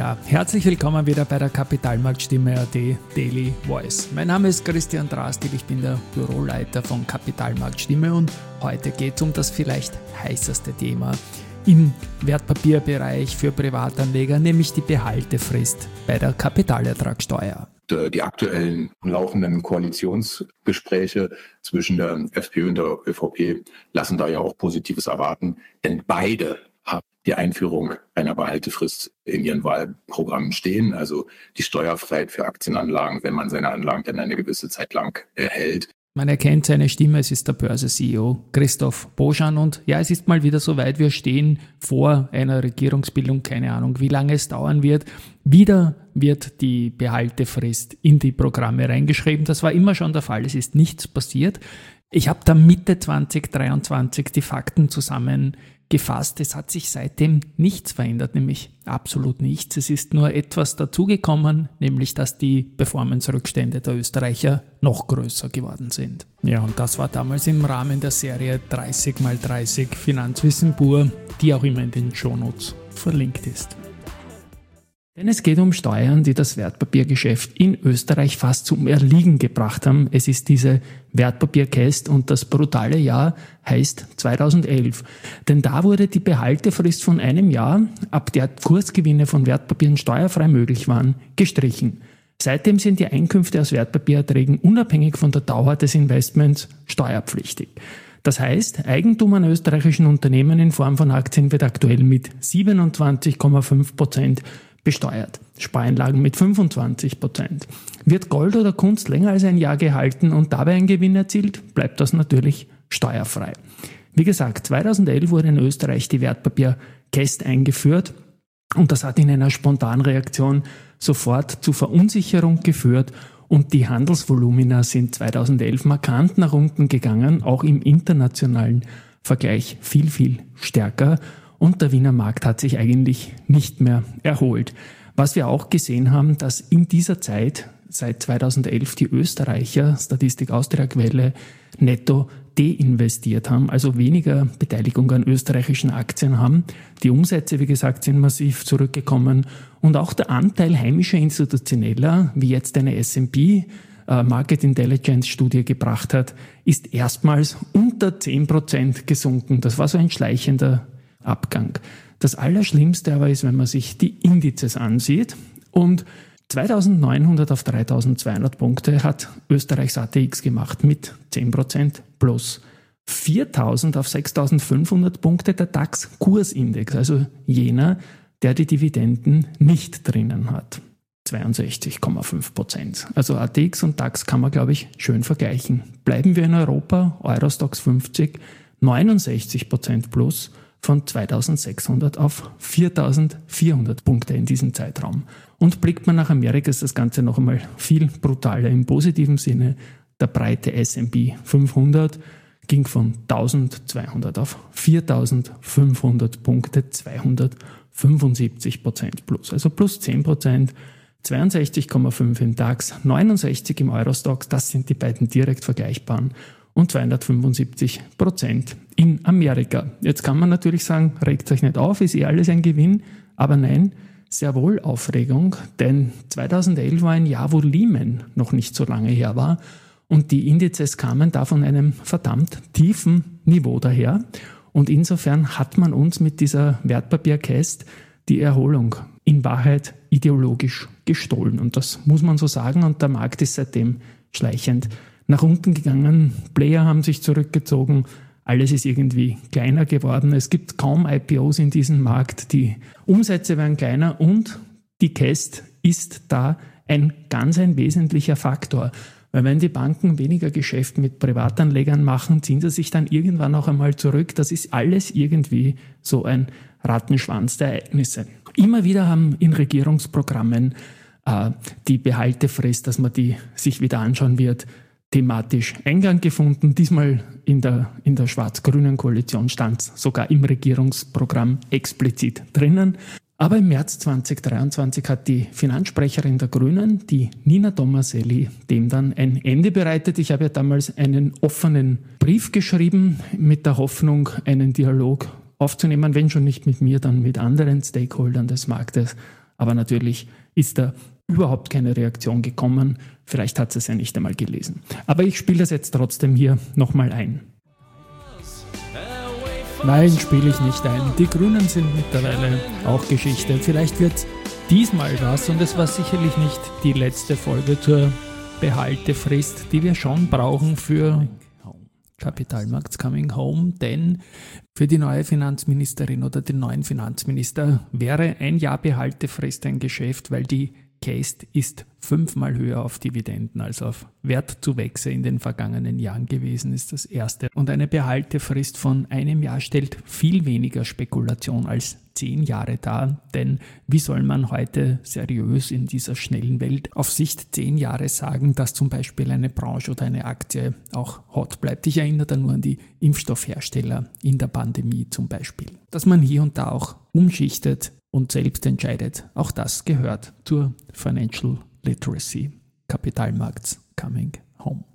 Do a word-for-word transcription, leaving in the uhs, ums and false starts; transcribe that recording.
Ja, herzlich willkommen wieder bei der Kapitalmarktstimme A T Daily Voice. Mein Name ist Christian Drastil, ich bin der Büroleiter von Kapitalmarktstimme und heute geht es um das vielleicht heißeste Thema im Wertpapierbereich für Privatanleger, nämlich die Behaltefrist bei der Kapitalertragssteuer. Die aktuellen laufenden Koalitionsgespräche zwischen der FPÖ und der ÖVP lassen da ja auch Positives erwarten, denn beide haben die Einführung einer Behaltefrist in ihren Wahlprogrammen stehen, also die Steuerfreiheit für Aktienanlagen, wenn man seine Anlagen dann eine gewisse Zeit lang erhält. Man erkennt seine Stimme, es ist der Börse-C E O Christoph Boschan und ja, es ist mal wieder soweit, wir stehen vor einer Regierungsbildung, keine Ahnung, wie lange es dauern wird. Wieder wird die Behaltefrist in die Programme reingeschrieben, das war immer schon der Fall, es ist nichts passiert. Ich habe da Mitte zwanzig dreiundzwanzig die Fakten zusammengefasst, es hat sich seitdem nichts verändert, nämlich absolut nichts. Es ist nur etwas dazugekommen, nämlich dass die Performance-Rückstände der Österreicher noch größer geworden sind. Ja, und das war damals im Rahmen der Serie dreißig mal dreißig Finanzwissen pur, die auch immer in den Shownotes verlinkt ist. Denn es geht um Steuern, die das Wertpapiergeschäft in Österreich fast zum Erliegen gebracht haben. Es ist diese Wertpapierkäst und das brutale Jahr heißt zweitausendelf. Denn da wurde die Behaltefrist von einem Jahr, ab der Kursgewinne von Wertpapieren steuerfrei möglich waren, gestrichen. Seitdem sind die Einkünfte aus Wertpapiererträgen unabhängig von der Dauer des Investments steuerpflichtig. Das heißt, Eigentum an österreichischen Unternehmen in Form von Aktien wird aktuell mit siebenundzwanzig Komma fünf Prozent besteuert. Spareinlagen mit fünfundzwanzig Prozent. Wird Gold oder Kunst länger als ein Jahr gehalten und dabei ein Gewinn erzielt, bleibt das natürlich steuerfrei. Wie gesagt, zweitausendelf wurde in Österreich die Wertpapierkäst eingeführt und das hat in einer spontanen Reaktion sofort zu Verunsicherung geführt und die Handelsvolumina sind zweitausendelf markant nach unten gegangen, auch im internationalen Vergleich viel, viel stärker. Und der Wiener Markt hat sich eigentlich nicht mehr erholt. Was wir auch gesehen haben, dass in dieser Zeit, seit zweitausendelf, die Österreicher, Statistik Austria Quelle, netto deinvestiert haben, also weniger Beteiligung an österreichischen Aktien haben. Die Umsätze, wie gesagt, sind massiv zurückgekommen. Und auch der Anteil heimischer Institutioneller, wie jetzt eine S und P Market Intelligence Studie gebracht hat, ist erstmals unter zehn Prozent gesunken. Das war so ein schleichender Abgang. Das Allerschlimmste aber ist, wenn man sich die Indizes ansieht und zweitausendneunhundert auf dreitausendzweihundert Punkte hat Österreichs A T X gemacht mit zehn Prozent plus. viertausend auf sechstausendfünfhundert Punkte der DAX-Kursindex, also jener, der die Dividenden nicht drinnen hat. zweiundsechzig Komma fünf Prozent. Also A T X und DAX kann man, glaube ich, schön vergleichen. Bleiben wir in Europa, Eurostoxx fünfzig, neunundsechzig Prozent plus, von zweitausendsechshundert auf viertausendvierhundert Punkte in diesem Zeitraum. Und blickt man nach Amerika, ist das Ganze noch einmal viel brutaler im positiven Sinne. Der breite S und P fünfhundert ging von eintausendzweihundert auf viertausendfünfhundert Punkte, zweihundertfünfundsiebzig Prozent plus. Also plus zehn Prozent, zweiundsechzig Komma fünf im DAX, neunundsechzig im Eurostoxx, das sind die beiden direkt vergleichbaren, und zweihundertfünfundsiebzig Prozent in Amerika. Jetzt kann man natürlich sagen, regt euch nicht auf, ist eh alles ein Gewinn, aber nein, sehr wohl Aufregung, denn zweitausendelf war ein Jahr, wo Lehman noch nicht so lange her war und die Indizes kamen da von einem verdammt tiefen Niveau daher und insofern hat man uns mit dieser Wertpapierkäst die Erholung in Wahrheit ideologisch gestohlen und das muss man so sagen und der Markt ist seitdem schleichend nach unten gegangen, Player haben sich zurückgezogen, alles ist irgendwie kleiner geworden. Es gibt kaum I P Os in diesem Markt, die Umsätze werden kleiner und die Käst ist da ein ganz ein wesentlicher Faktor. Weil wenn die Banken weniger Geschäft mit Privatanlegern machen, ziehen sie sich dann irgendwann auch einmal zurück. Das ist alles irgendwie so ein Rattenschwanz der Ereignisse. Immer wieder haben in Regierungsprogrammen äh, die Behaltefrist, dass man die sich wieder anschauen wird, thematisch Eingang gefunden. Diesmal in der, in der schwarz-grünen Koalition stand es sogar im Regierungsprogramm explizit drinnen. Aber im März zweitausenddreiundzwanzig hat die Finanzsprecherin der Grünen, die Nina Tomaselli, dem dann ein Ende bereitet. Ich habe ja damals einen offenen Brief geschrieben mit der Hoffnung, einen Dialog aufzunehmen, wenn schon nicht mit mir, dann mit anderen Stakeholdern des Marktes. Aber natürlich ist da überhaupt keine Reaktion gekommen. Vielleicht hat sie es ja nicht einmal gelesen. Aber ich spiele das jetzt trotzdem hier nochmal ein. Nein, spiele ich nicht ein. Die Grünen sind mittlerweile auch Geschichte. Vielleicht wird diesmal was, und es war sicherlich nicht die letzte Folge zur Behaltefrist, die wir schon brauchen für Kapitalmarkts Coming Home, denn für die neue Finanzministerin oder den neuen Finanzminister wäre ein Jahr Behaltefrist ein Geschäft, weil die Case ist fünfmal höher auf Dividenden als auf Wertzuwächse in den vergangenen Jahren gewesen, ist das erste. Und eine Behaltefrist von einem Jahr stellt viel weniger Spekulation als zehn Jahre dar, denn wie soll man heute seriös in dieser schnellen Welt auf Sicht zehn Jahre sagen, dass zum Beispiel eine Branche oder eine Aktie auch hot bleibt? Ich erinnere da nur an die Impfstoffhersteller in der Pandemie zum Beispiel. Dass man hier und da auch umschichtet und selbst entscheidet, auch das gehört zur Financial Literacy. Kapitalmarkts Coming Home.